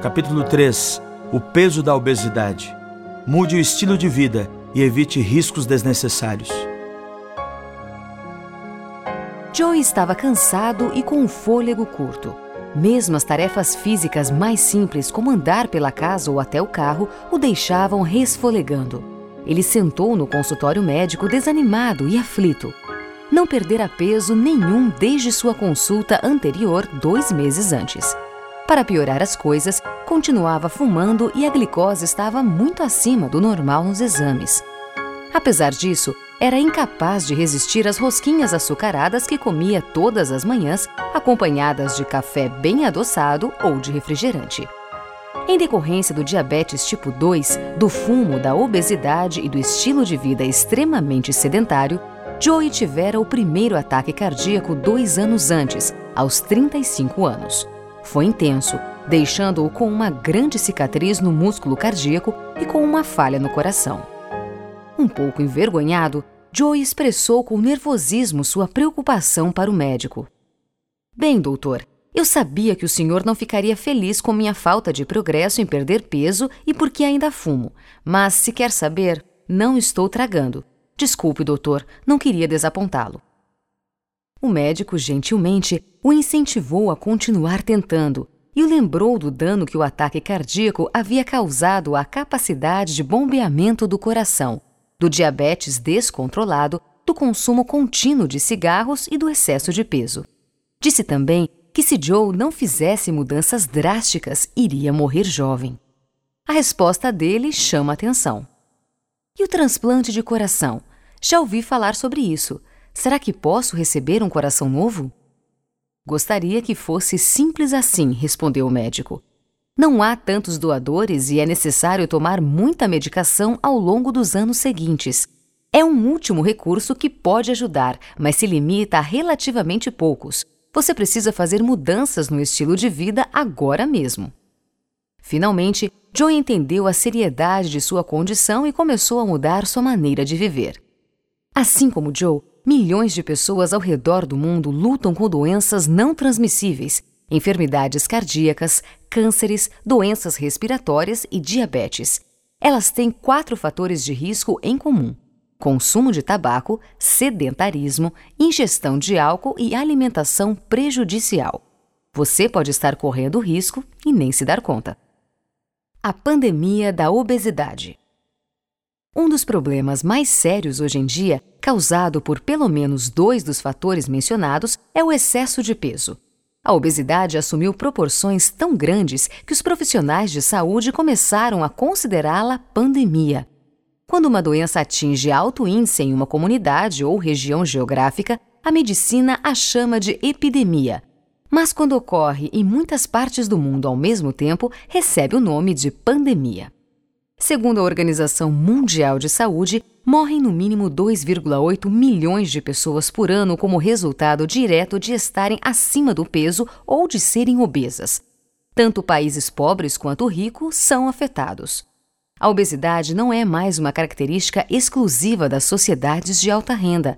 Capítulo 3. O peso da obesidade. Mude o estilo de vida e evite riscos desnecessários. Joey estava cansado e com um fôlego curto. Mesmo as tarefas físicas mais simples, como andar pela casa ou até o carro, o deixavam resfolegando. Ele sentou no consultório médico desanimado e aflito. Não perdera peso nenhum desde sua consulta anterior 2 meses antes. Para piorar as coisas, continuava fumando e a glicose estava muito acima do normal nos exames. Apesar disso, era incapaz de resistir às rosquinhas açucaradas que comia todas as manhãs, acompanhadas de café bem adoçado ou de refrigerante. Em decorrência do diabetes tipo 2, do fumo, da obesidade e do estilo de vida extremamente sedentário, Joey tivera o primeiro ataque cardíaco 2 anos antes, aos 35 anos. Foi intenso, deixando-o com uma grande cicatriz no músculo cardíaco e com uma falha no coração. Um pouco envergonhado, Joey expressou com nervosismo sua preocupação para o médico. "Bem, doutor, eu sabia que o senhor não ficaria feliz com minha falta de progresso em perder peso e porque ainda fumo, mas, se quer saber, não estou tragando. Desculpe, doutor, não queria desapontá-lo." O médico, gentilmente, o incentivou a continuar tentando e o lembrou do dano que o ataque cardíaco havia causado à capacidade de bombeamento do coração, do diabetes descontrolado, do consumo contínuo de cigarros e do excesso de peso. Disse também que se Joe não fizesse mudanças drásticas, iria morrer jovem. A resposta dele chama a atenção. "E o transplante de coração? Já ouvi falar sobre isso. Será que posso receber um coração novo?" "Gostaria que fosse simples assim", respondeu o médico. "Não há tantos doadores e é necessário tomar muita medicação ao longo dos anos seguintes. É um último recurso que pode ajudar, mas se limita a relativamente poucos. Você precisa fazer mudanças no estilo de vida agora mesmo." Finalmente, Joey entendeu a seriedade de sua condição e começou a mudar sua maneira de viver. Assim como Joe, milhões de pessoas ao redor do mundo lutam com doenças não transmissíveis, enfermidades cardíacas, cânceres, doenças respiratórias e diabetes. Elas têm 4 fatores de risco em comum: consumo de tabaco, sedentarismo, ingestão de álcool e alimentação prejudicial. Você pode estar correndo risco e nem se dar conta. A pandemia da obesidade. Um dos problemas mais sérios hoje em dia, causado por pelo menos 2 dos fatores mencionados, é o excesso de peso. A obesidade assumiu proporções tão grandes que os profissionais de saúde começaram a considerá-la pandemia. Quando uma doença atinge alto índice em uma comunidade ou região geográfica, a medicina a chama de epidemia. Mas quando ocorre em muitas partes do mundo ao mesmo tempo, recebe o nome de pandemia. Segundo a Organização Mundial de Saúde, morrem no mínimo 2,8 milhões de pessoas por ano como resultado direto de estarem acima do peso ou de serem obesas. Tanto países pobres quanto ricos são afetados. A obesidade não é mais uma característica exclusiva das sociedades de alta renda.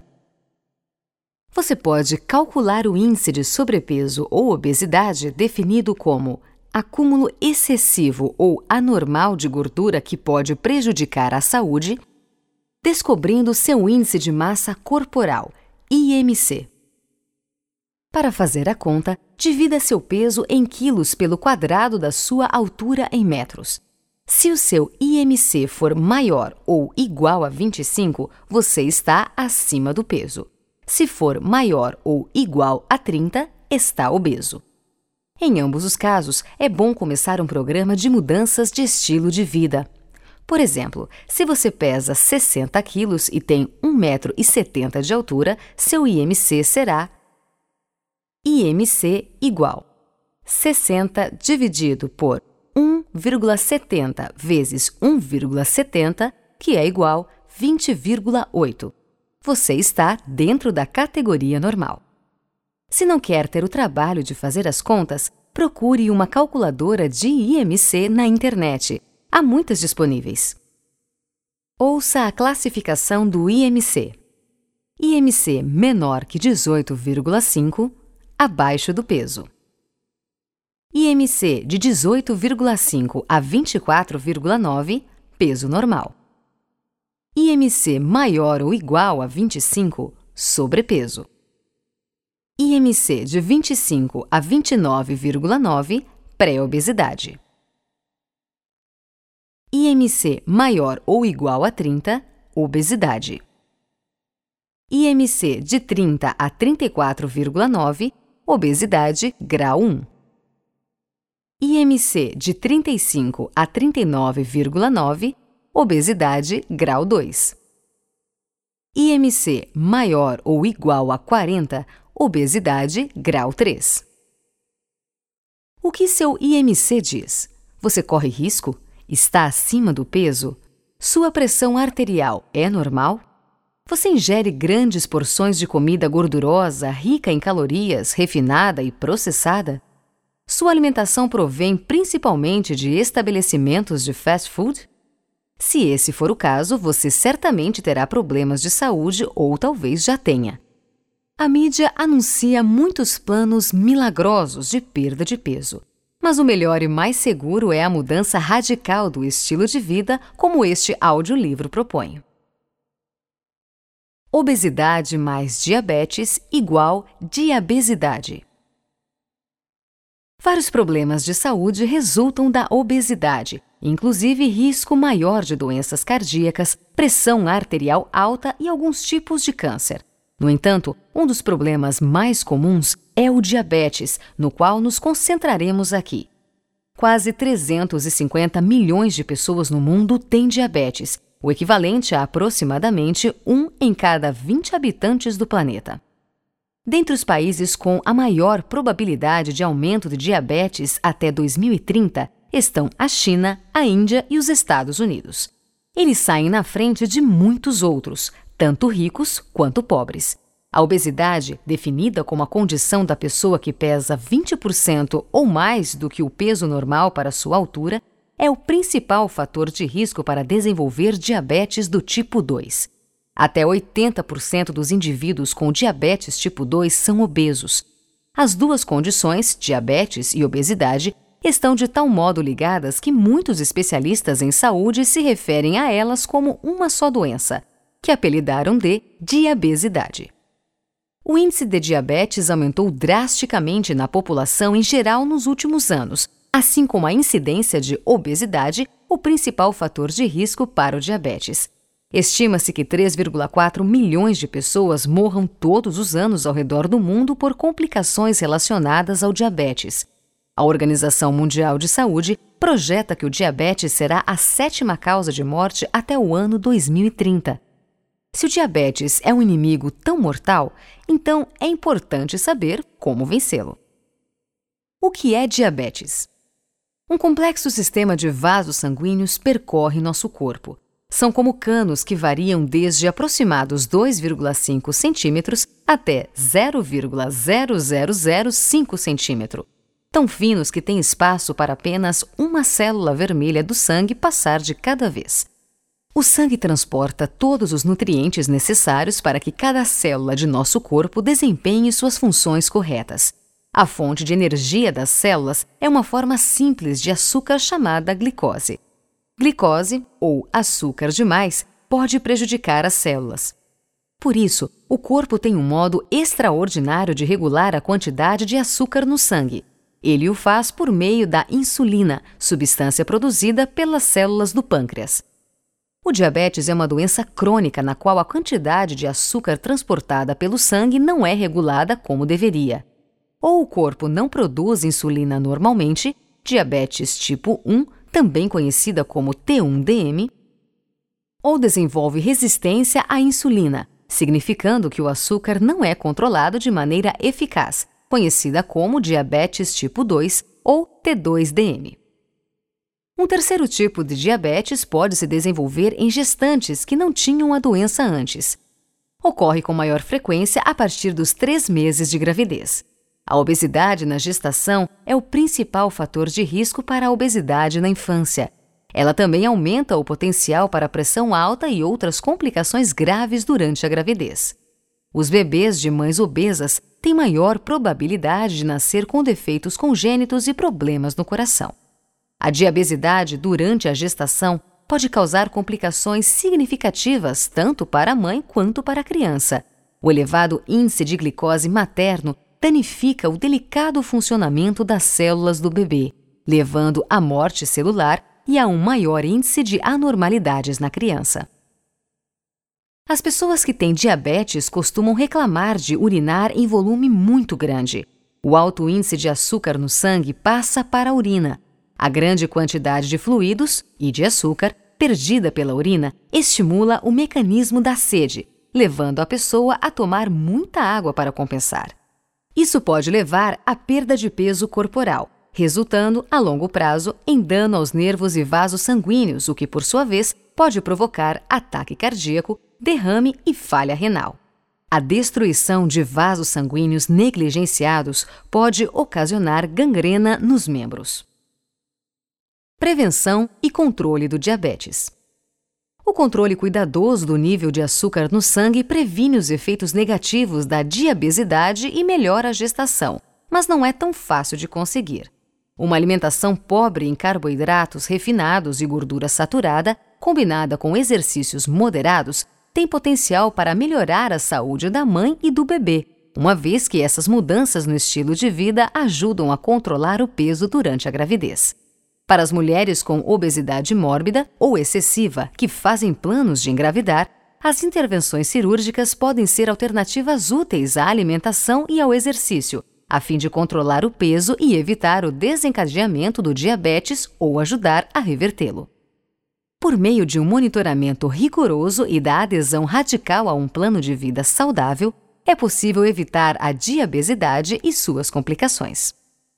Você pode calcular o índice de sobrepeso ou obesidade definido como acúmulo excessivo ou anormal de gordura que pode prejudicar a saúde, descobrindo seu índice de massa corporal, IMC. Para fazer a conta, divida seu peso em quilos pelo quadrado da sua altura em metros. Se o seu IMC for maior ou igual a 25, você está acima do peso. Se for maior ou igual a 30, está obeso. Em ambos os casos, é bom começar um programa de mudanças de estilo de vida. Por exemplo, se você pesa 60 quilos e tem 1,70 m de altura, seu IMC será IMC igual 60 dividido por 1,70 vezes 1,70, que é igual 20,8. Você está dentro da categoria normal. Se não quer ter o trabalho de fazer as contas, procure uma calculadora de IMC na internet. Há muitas disponíveis. Ouça a classificação do IMC. IMC menor que 18,5, abaixo do peso. IMC de 18,5 a 24,9, peso normal. IMC maior ou igual a 25, sobrepeso. IMC de 25 a 29,9, pré-obesidade. IMC maior ou igual a 30, obesidade. IMC de 30 a 34,9, obesidade grau 1. IMC de 35 a 39,9, obesidade grau 2. IMC maior ou igual a 40, obesidade grau 3. O que seu IMC diz? Você corre risco? Está acima do peso? Sua pressão arterial é normal? Você ingere grandes porções de comida gordurosa, rica em calorias, refinada e processada? Sua alimentação provém principalmente de estabelecimentos de fast food? Se esse for o caso, você certamente terá problemas de saúde ou talvez já tenha. A mídia anuncia muitos planos milagrosos de perda de peso. Mas o melhor e mais seguro é a mudança radical do estilo de vida, como este audiolivro propõe. Obesidade mais diabetes igual diabesidade. Vários problemas de saúde resultam da obesidade, inclusive risco maior de doenças cardíacas, pressão arterial alta e alguns tipos de câncer. No entanto, um dos problemas mais comuns é o diabetes, no qual nos concentraremos aqui. Quase 350 milhões de pessoas no mundo têm diabetes, o equivalente a aproximadamente 1 em cada 20 habitantes do planeta. Dentre os países com a maior probabilidade de aumento de diabetes até 2030 estão a China, a Índia e os Estados Unidos. Eles saem na frente de muitos outros, tanto ricos quanto pobres. A obesidade, definida como a condição da pessoa que pesa 20% ou mais do que o peso normal para sua altura, é o principal fator de risco para desenvolver diabetes do tipo 2. Até 80% dos indivíduos com diabetes tipo 2 são obesos. As duas condições, diabetes e obesidade, estão de tal modo ligadas que muitos especialistas em saúde se referem a elas como uma só doença, que apelidaram de diabesidade. O índice de diabetes aumentou drasticamente na população em geral nos últimos anos, assim como a incidência de obesidade, o principal fator de risco para o diabetes. Estima-se que 3,4 milhões de pessoas morram todos os anos ao redor do mundo por complicações relacionadas ao diabetes. A Organização Mundial de Saúde projeta que o diabetes será a 7ª causa de morte até o ano 2030. Se o diabetes é um inimigo tão mortal, então é importante saber como vencê-lo. O que é diabetes? Um complexo sistema de vasos sanguíneos percorre nosso corpo. São como canos que variam desde aproximados 2,5 centímetros até 0,0005 centímetro, tão finos que têm espaço para apenas uma célula vermelha do sangue passar de cada vez. O sangue transporta todos os nutrientes necessários para que cada célula de nosso corpo desempenhe suas funções corretas. A fonte de energia das células é uma forma simples de açúcar chamada glicose. Glicose, ou açúcar demais, pode prejudicar as células. Por isso, o corpo tem um modo extraordinário de regular a quantidade de açúcar no sangue. Ele o faz por meio da insulina, substância produzida pelas células do pâncreas. O diabetes é uma doença crônica na qual a quantidade de açúcar transportada pelo sangue não é regulada como deveria. Ou o corpo não produz insulina normalmente, diabetes tipo 1, também conhecida como T1DM, ou desenvolve resistência à insulina, significando que o açúcar não é controlado de maneira eficaz, conhecida como diabetes tipo 2 ou T2DM. Um terceiro tipo de diabetes pode se desenvolver em gestantes que não tinham a doença antes. Ocorre com maior frequência a partir dos 3 meses de gravidez. A obesidade na gestação é o principal fator de risco para a obesidade na infância. Ela também aumenta o potencial para pressão alta e outras complicações graves durante a gravidez. Os bebês de mães obesas têm maior probabilidade de nascer com defeitos congênitos e problemas no coração. A diabesidade durante a gestação pode causar complicações significativas tanto para a mãe quanto para a criança. O elevado índice de glicose materno danifica o delicado funcionamento das células do bebê, levando à morte celular e a um maior índice de anormalidades na criança. As pessoas que têm diabetes costumam reclamar de urinar em volume muito grande. O alto índice de açúcar no sangue passa para a urina. A grande quantidade de fluidos e de açúcar perdida pela urina estimula o mecanismo da sede, levando a pessoa a tomar muita água para compensar. Isso pode levar à perda de peso corporal, resultando, a longo prazo, em dano aos nervos e vasos sanguíneos, o que, por sua vez, pode provocar ataque cardíaco, derrame e falha renal. A destruição de vasos sanguíneos negligenciados pode ocasionar gangrena nos membros. Prevenção e controle do diabetes. O controle cuidadoso do nível de açúcar no sangue previne os efeitos negativos da diabesidade e melhora a gestação, mas não é tão fácil de conseguir. Uma alimentação pobre em carboidratos refinados e gordura saturada, combinada com exercícios moderados, tem potencial para melhorar a saúde da mãe e do bebê, uma vez que essas mudanças no estilo de vida ajudam a controlar o peso durante a gravidez. Para as mulheres com obesidade mórbida ou excessiva que fazem planos de engravidar, as intervenções cirúrgicas podem ser alternativas úteis à alimentação e ao exercício, a fim de controlar o peso e evitar o desencadeamento do diabetes ou ajudar a revertê-lo. Por meio de um monitoramento rigoroso e da adesão radical a um plano de vida saudável, é possível evitar a diabesidade e suas complicações.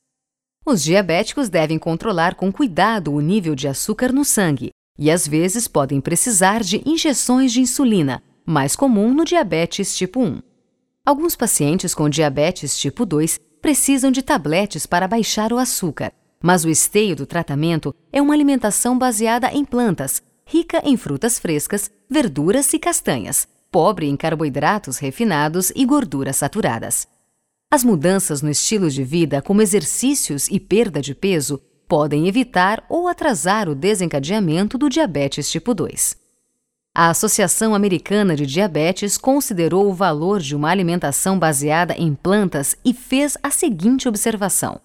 Os diabéticos devem controlar com cuidado o nível de açúcar no sangue e, às vezes, podem precisar de injeções de insulina, mais comum no diabetes tipo 1. Alguns pacientes com diabetes tipo 2 precisam de tabletes para baixar o açúcar, mas o esteio do tratamento é uma alimentação baseada em plantas, rica em frutas frescas, verduras e castanhas, pobre em carboidratos refinados e gorduras saturadas. As mudanças no estilo de vida, como exercícios e perda de peso, podem evitar ou atrasar o desencadeamento do diabetes tipo 2. A Associação Americana de Diabetes considerou o valor de uma alimentação baseada em plantas e fez a seguinte observação.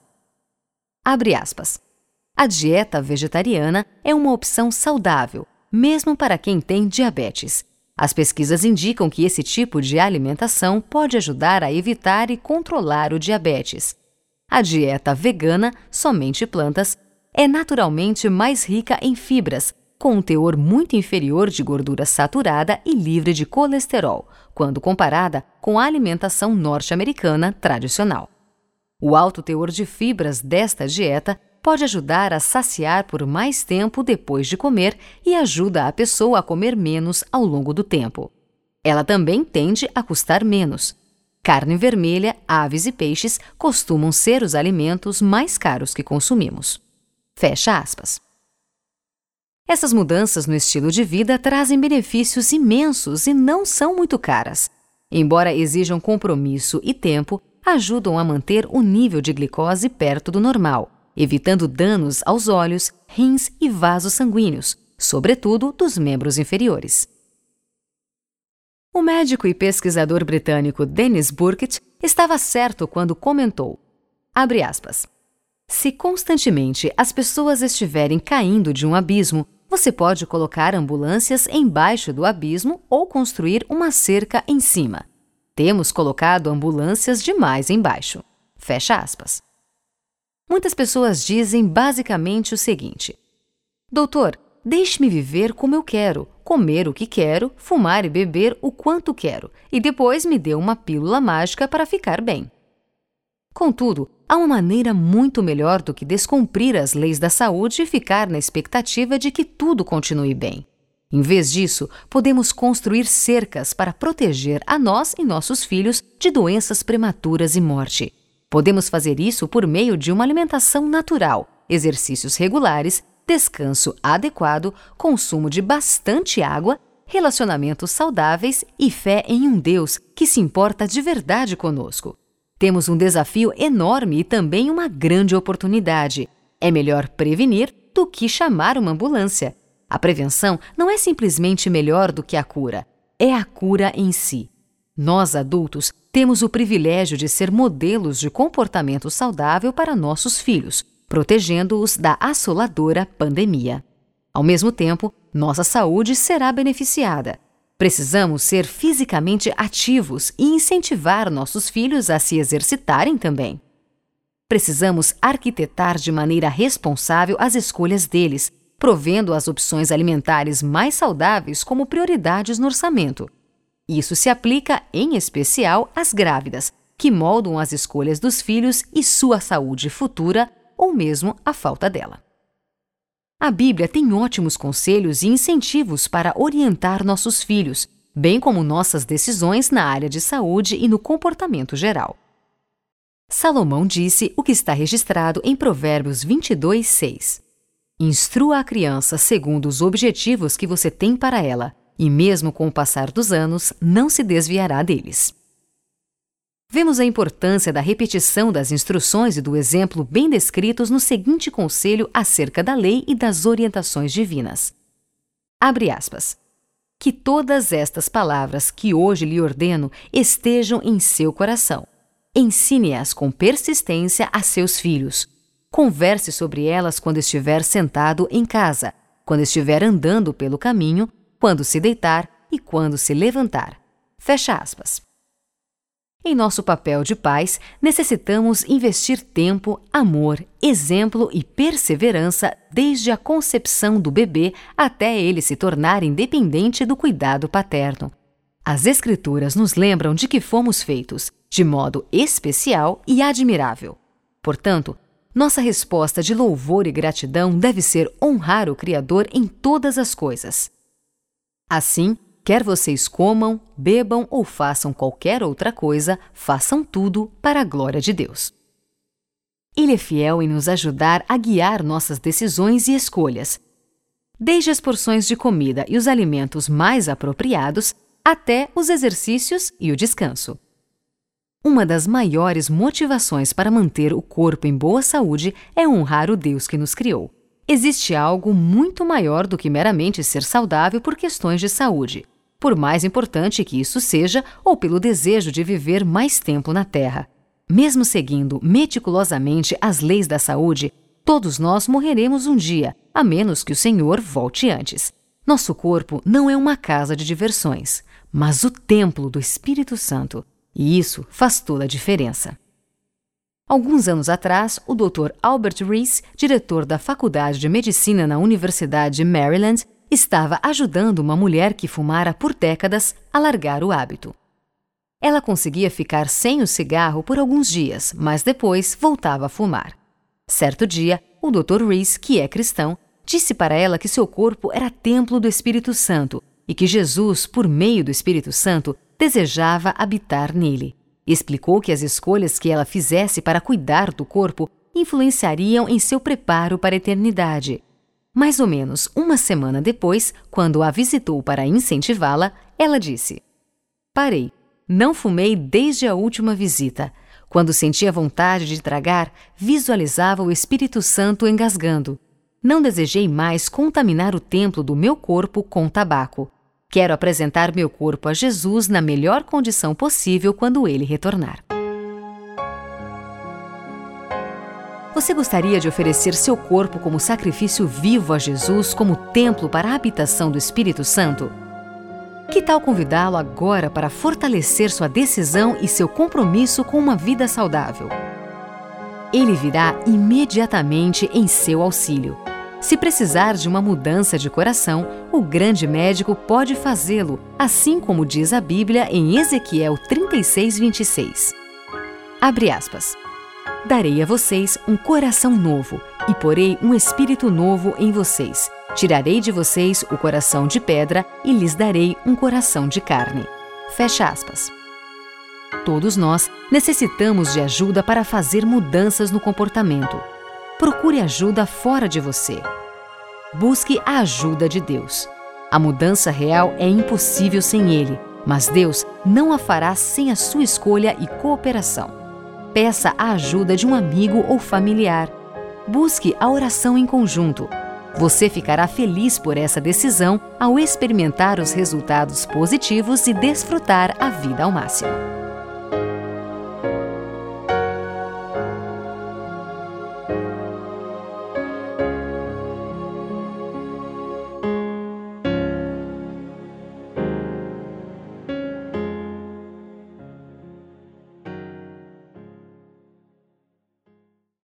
Abre aspas. A dieta vegetariana é uma opção saudável, mesmo para quem tem diabetes. As pesquisas indicam que esse tipo de alimentação pode ajudar a evitar e controlar o diabetes. A dieta vegana, somente plantas, é naturalmente mais rica em fibras, com um teor muito inferior de gordura saturada e livre de colesterol, quando comparada com a alimentação norte-americana tradicional. O alto teor de fibras desta dieta pode ajudar a saciar por mais tempo depois de comer e ajuda a pessoa a comer menos ao longo do tempo. Ela também tende a custar menos. Carne vermelha, aves e peixes costumam ser os alimentos mais caros que consumimos. Fecha aspas. Essas mudanças no estilo de vida trazem benefícios imensos e não são muito caras. Embora exijam compromisso e tempo, ajudam a manter o nível de glicose perto do normal, evitando danos aos olhos, rins e vasos sanguíneos, sobretudo dos membros inferiores. O médico e pesquisador britânico Dennis Burkitt estava certo quando comentou, abre aspas, se constantemente as pessoas estiverem caindo de um abismo, você pode colocar ambulâncias embaixo do abismo ou construir uma cerca em cima. Temos colocado ambulâncias demais embaixo. Fecha aspas. Muitas pessoas dizem basicamente o seguinte: doutor, deixe-me viver como eu quero, comer o que quero, fumar e beber o quanto quero, e depois me dê uma pílula mágica para ficar bem. Contudo, há uma maneira muito melhor do que descumprir as leis da saúde e ficar na expectativa de que tudo continue bem. Em vez disso, podemos construir cercas para proteger a nós e nossos filhos de doenças prematuras e morte. Podemos fazer isso por meio de uma alimentação natural, exercícios regulares, descanso adequado, consumo de bastante água, relacionamentos saudáveis e fé em um Deus que se importa de verdade conosco. Temos um desafio enorme e também uma grande oportunidade. É melhor prevenir do que chamar uma ambulância. A prevenção não é simplesmente melhor do que a cura, é a cura em si. Nós, adultos, temos o privilégio de ser modelos de comportamento saudável para nossos filhos, protegendo-os da assoladora pandemia. Ao mesmo tempo, nossa saúde será beneficiada. Precisamos ser fisicamente ativos e incentivar nossos filhos a se exercitarem também. Precisamos arquitetar de maneira responsável as escolhas deles, provendo as opções alimentares mais saudáveis como prioridades no orçamento. Isso se aplica, em especial, às grávidas, que moldam as escolhas dos filhos e sua saúde futura, ou mesmo a falta dela. A Bíblia tem ótimos conselhos e incentivos para orientar nossos filhos, bem como nossas decisões na área de saúde e no comportamento geral. Salomão disse o que está registrado em Provérbios 22:6. Instrua a criança segundo os objetivos que você tem para ela, e mesmo com o passar dos anos, não se desviará deles. Vemos a importância da repetição das instruções e do exemplo bem descritos no seguinte conselho acerca da lei e das orientações divinas. Abre aspas. Que todas estas palavras que hoje lhe ordeno estejam em seu coração. Ensine-as com persistência a seus filhos. Converse sobre elas quando estiver sentado em casa, quando estiver andando pelo caminho, quando se deitar e quando se levantar. Fecha aspas. Em nosso papel de pais, necessitamos investir tempo, amor, exemplo e perseverança desde a concepção do bebê até ele se tornar independente do cuidado paterno. As Escrituras nos lembram de que fomos feitos, de modo especial e admirável. Portanto, nossa resposta de louvor e gratidão deve ser honrar o Criador em todas as coisas. Assim, quer vocês comam, bebam ou façam qualquer outra coisa, façam tudo para a glória de Deus. Ele é fiel em nos ajudar a guiar nossas decisões e escolhas, desde as porções de comida e os alimentos mais apropriados, até os exercícios e o descanso. Uma das maiores motivações para manter o corpo em boa saúde é honrar o Deus que nos criou. Existe algo muito maior do que meramente ser saudável por questões de saúde, por mais importante que isso seja, ou pelo desejo de viver mais tempo na Terra. Mesmo seguindo meticulosamente as leis da saúde, todos nós morreremos um dia, a menos que o Senhor volte antes. Nosso corpo não é uma casa de diversões, mas o templo do Espírito Santo, e isso faz toda a diferença. Alguns anos atrás, o Dr. Albert Rees, diretor da Faculdade de Medicina na Universidade de Maryland, estava ajudando uma mulher que fumara por décadas a largar o hábito. Ela conseguia ficar sem o cigarro por alguns dias, mas depois voltava a fumar. Certo dia, o Dr. Rees, que é cristão, disse para ela que seu corpo era templo do Espírito Santo e que Jesus, por meio do Espírito Santo, desejava habitar nele. Explicou que as escolhas que ela fizesse para cuidar do corpo influenciariam em seu preparo para a eternidade. Mais ou menos uma semana depois, quando a visitou para incentivá-la, ela disse: "Parei. Não fumei desde a última visita. Quando sentia vontade de tragar, visualizava o Espírito Santo engasgando. Não desejei mais contaminar o templo do meu corpo com tabaco. Quero apresentar meu corpo a Jesus na melhor condição possível quando ele retornar." Você gostaria de oferecer seu corpo como sacrifício vivo a Jesus como templo para a habitação do Espírito Santo? Que tal convidá-lo agora para fortalecer sua decisão e seu compromisso com uma vida saudável? Ele virá imediatamente em seu auxílio. Se precisar de uma mudança de coração, o grande médico pode fazê-lo, assim como diz a Bíblia em Ezequiel 36:26. Abre aspas. "Darei a vocês um coração novo e porei um espírito novo em vocês. Tirarei de vocês o coração de pedra e lhes darei um coração de carne." Fecha aspas. Todos nós necessitamos de ajuda para fazer mudanças no comportamento. Procure ajuda fora de você. Busque a ajuda de Deus. A mudança real é impossível sem ele, mas Deus não a fará sem a sua escolha e cooperação. Peça a ajuda de um amigo ou familiar. Busque a oração em conjunto. Você ficará feliz por essa decisão ao experimentar os resultados positivos e desfrutar a vida ao máximo.